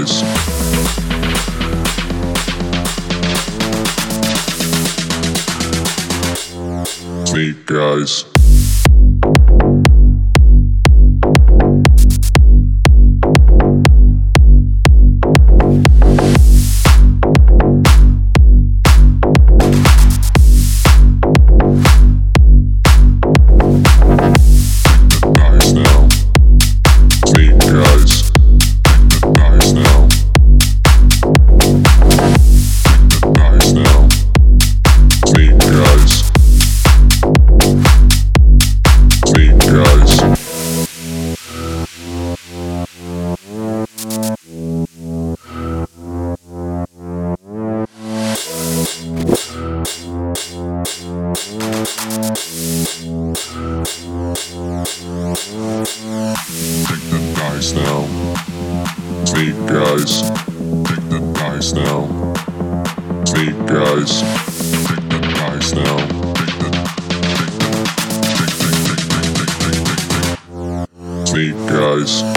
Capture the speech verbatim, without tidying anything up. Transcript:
guys. Snake guys. Now, take guys, take the dice now, take guys, take the dice now, take the, take the, take, take, take, take, take, take, take, take guys.